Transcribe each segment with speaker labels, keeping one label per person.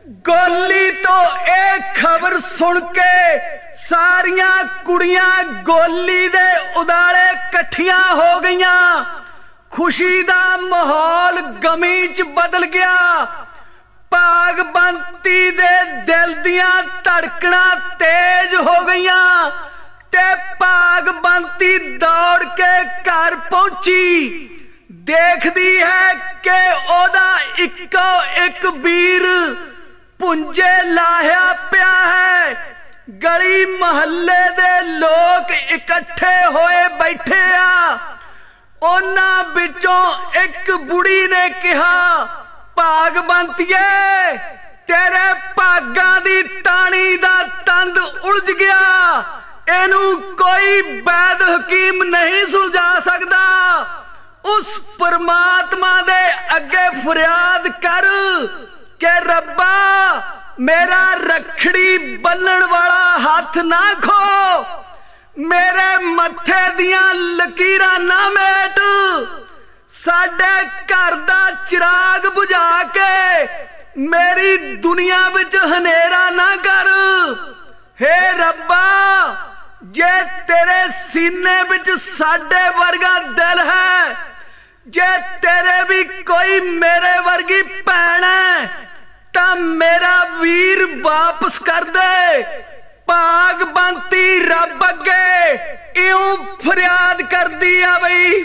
Speaker 1: गोली तो एक खबर सुन के सारिया कुड़ियां गोली दे उदाले कट्ठियां हो गईयां। खुशी दा माहौल गमी च बदल गया। भाग बंती दे दिल दियां धड़कना तेज हो गईयां ते भाग बंती दौड़ के घर पहुंची। देखदी है कि ओदा इक्को एक वीर पुंजे लाया पिया है। गली महल्ले दे लोग इकट्ठे होए बैठे आ। उन्हां विचों एक बुढ़ी ने कहा, भाग बंतीए तेरे भागां दी तानी दा तंद उलझ गया। इनू कोई वैद हकीम नहीं सुलझा सकदा। उस परमात्मा दे अगे फरियाद कर के रब्बा मेरा रखड़ी बन्नण वाला हाथ ना खो, मेरे मत्थे दियां लकीरां ना मेट, साडे घर दा चिराग बुझा के मेरी दुनिया विच हनेरा ना कर। हे रब्बा जे तेरे सीने विच साडे वर्गा दिल है, जे तेरे भी कोई मेरे वर्गी भैन है तां मेरा वीर वापस कर दे। भाग बंती रब अगे इउं फरियाद कर दी आ बई।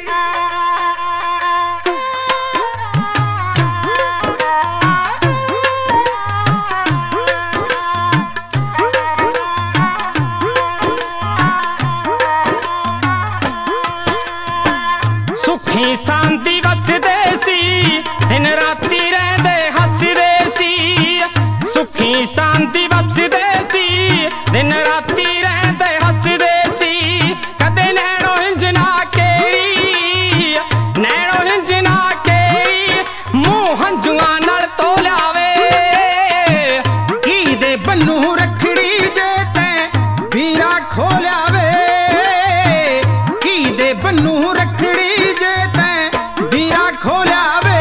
Speaker 2: सुखी शांति वसदे सी दिन राती रहंदे हसदे सी। सुखी शांति वसदे सी दिन राती रहंदे हसदे सी। कदे नैनो इंजना केड़ी नैनो इंजना केड़ी मूंह हंजुआं नाल तोलिया वे। की दे बन्नू रखड़ी जे तैं वीरा खोलिया वे। की दे बन्नू रखड़ी खोलिया वे।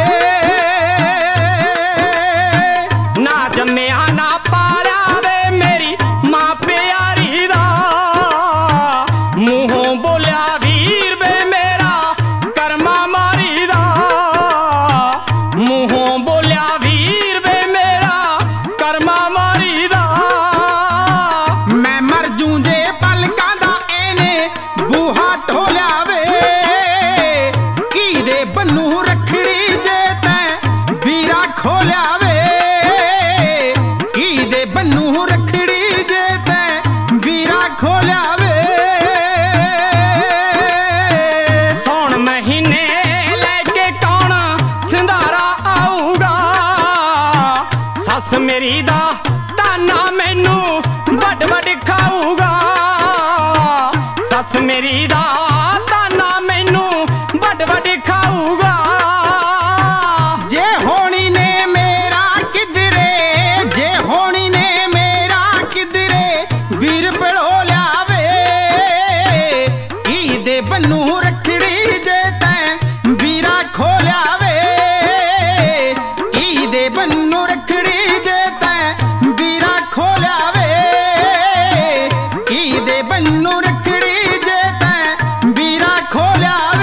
Speaker 2: ना जम्मिया ना पालिया वे मेरी मां प्यारी दा। मूहों बोलिया वीर वे मेरा कर्मा मारी दा। मूहों बोलिया वीर वे मेरा कर्मा मारी दा। मैं मर जूं जे पलकां दा एने बूहा ढोलिया वे। की दे बन्नू रखड़ी जे तैं वीरा खोलिया वे। की दे बन्नू रखड़ी जे तैं वीरा खोलिया वे। सौण महीने लेके कौन संधारा आऊगा। सस मेरी दा ताना मैनू वड वड खाऊगा। सस मेरी दा ताना मैनू वड वड खाऊगा। जे होनी ने मेरा किधरे, जे होनी ने मेरा किधरे वीर पड़ोलिया वे। की दे बन्नू रखड़ी जे तैं वीरा खोलिया वे। की दे बन्नू रखड़ी जे तैं वीरा खोलिया वे। की दे बन्नू रखड़ी जे तैं वीरा खोलिया वे।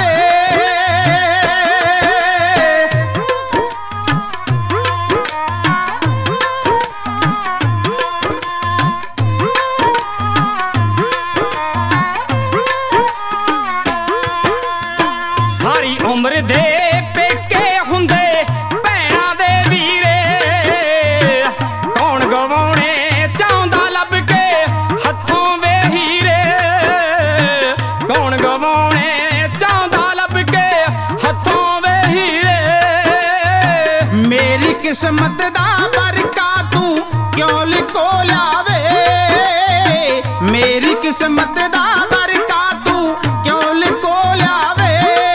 Speaker 2: सारी उम्र दे पेके हुंदे भैणां दे वीरे। कौन गवाउणे चाहुंदा लब के हत्थों वे हीरे। कौन गवाउणे चाहुंदा लब के हत्थों वे हीरे। मेरी किस्मत दा बरका तू क्यों लिखोलिया वे। मेरी किस्मत दा बरका तू क्यों लिखोलिया वे।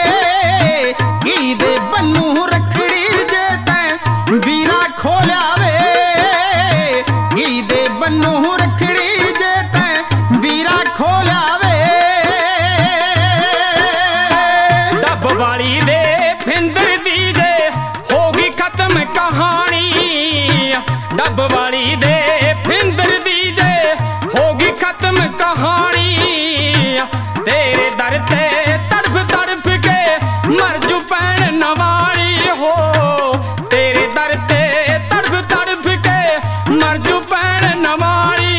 Speaker 2: की दे बन्नू रखड़ी जे तैं वीरा खोलिया वे। की दे बन्नू रखड़ी जे तैं वीरा खोलिया वे। डब वाली दे फिंदर दी जे होगी खत्म कहानी।
Speaker 3: ਡੱਬ ਵਾਲੀ ਦੇ ਫਿੰਦਰ ਦੀ ਜੇ ਹੋਗੀ ਖਤਮ ਕਹਾਣੀ ਤੇਰੇ ਦਰ ਤੇ ਤੜਫ ਤੜਫ ਕੇ ਮਰ ਜੂ ਭੈਣ ਨਵਾਲੀ ਹੋ ਤੇਰੇ ਦਰ ਤੇ ਤੜਫ ਤੜਫ ਕੇ ਮਰ ਜੂ ਭੈਣ ਨਵਾਲੀ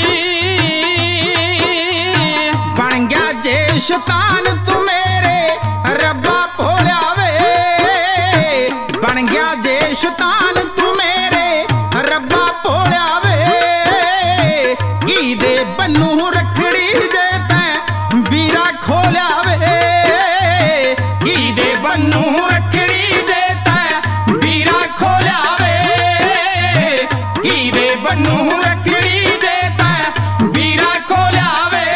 Speaker 2: ਬਣ ਗਿਆ ਜੇ ਸ਼ੈਤਾਨ ਤੂੰ ਮੇਰੇ ਰੱਬਾ ਭੋਲਿਆ ਵੇ ਬਣ ਗਿਆ ਜੇ ਸ਼ੈਤਾਨ ਤੂੰ ਮੇਰੇ ਰੱਬਾ ਭੋਲਿਆ ਵੇ ਕੀ ਦੇ ਬੰਨੂ ਰੱਖੜੀ ਜੇ ਤੈਂ ਵੀਰਾ ਖੋਲਿਆ ਵੇ ਕੀ ਦੇ ਬੰਨੂ ਰੱਖੜੀ ਜੇ ਤੈਂ ਵੀਰਾ ਖੋਲਿਆ ਵੇ ਕੀ ਦੇ ਬੰਨੂ ਰੱਖੜੀ ਜੇ ਤੈਂ ਵੀਰਾ ਖੋਲਿਆ ਵੇ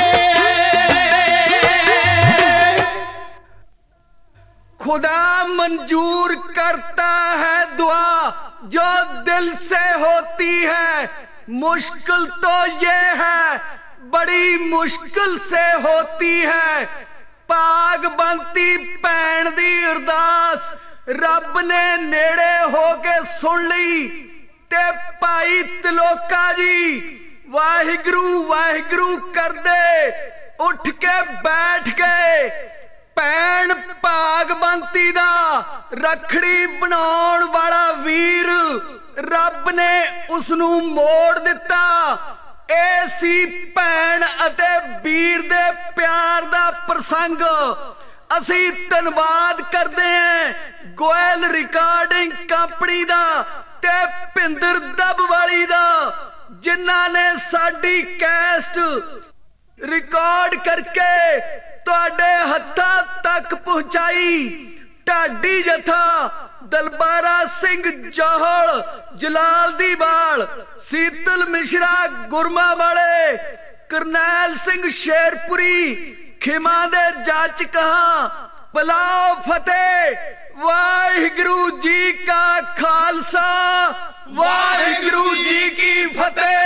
Speaker 1: खुदा मंजूर करता है दुआ जो दिल से होती है मुश्किल तो ये है बड़ी मुश्किल से होती है भाग बनती भैन दी अरदास रब ने नेड़े हो के सुन ली ते भाई तिलोका जी वाहिगुरु वाहिगुरु कर दे उठ के बैठ गए ਭੈਣ ਭਾਗਵੰਤੀ ਦਾ ਰੱਖੜੀ ਬਣਾਉਣ ਵਾਲਾ ਵੀਰ ਰੱਬ ਨੇ ਉਸ ਨੂੰ ਮੋੜ ਦਿੱਤਾ ਇਹ ਸੀ ਭੈਣ ਅਤੇ ਵੀਰ ਦੇ ਪਿਆਰ ਦਾ ਪ੍ਰਸੰਗ ਅਸੀਂ ਧੰਨਵਾਦ ਕਰਦੇ ਹਾਂ ਗੋਇਲ ਰਿਕਾਰਡਿੰਗ ਕੰਪਨੀ ਦਾ ਤੇ ਭਿੰਦਰ ਦੱਬਵਾਲੀ ਦਾ ਜਿਨ੍ਹਾਂ ਨੇ ਸਾਡੀ ਕੈਸਟ ਰਿਕਾਰਡ ਕਰਕੇ ਤੁਹਾਡੇ ਹੱਥਾਂ ਤੱਕ ਪਹੁੰਚਾਈ ਢਾਡੀ ਜਥਾ ਦਲਬਾਰਾ ਸਿੰਘ ਜੋਹਲ ਜਲਾਲ ਦੀ ਵਾਲ ਸੀਤਲ ਮਿਸ਼ਰਾ ਗੁਰਮਾ ਵਾਲੇ ਕਰਨੈਲ ਸਿੰਘ ਸ਼ੇਰਪੁਰੀ ਖਿਮਾ ਦੇ ਜੱਜ ਕਹਾਂ ਬਲਾਓ ਫਤਿਹ ਵਾਹਿਗੁਰੂ ਜੀ ਕਾ ਖਾਲਸਾ ਵਾਹਿਗੁਰੂ ਜੀ ਕੀ ਫਤਿਹ।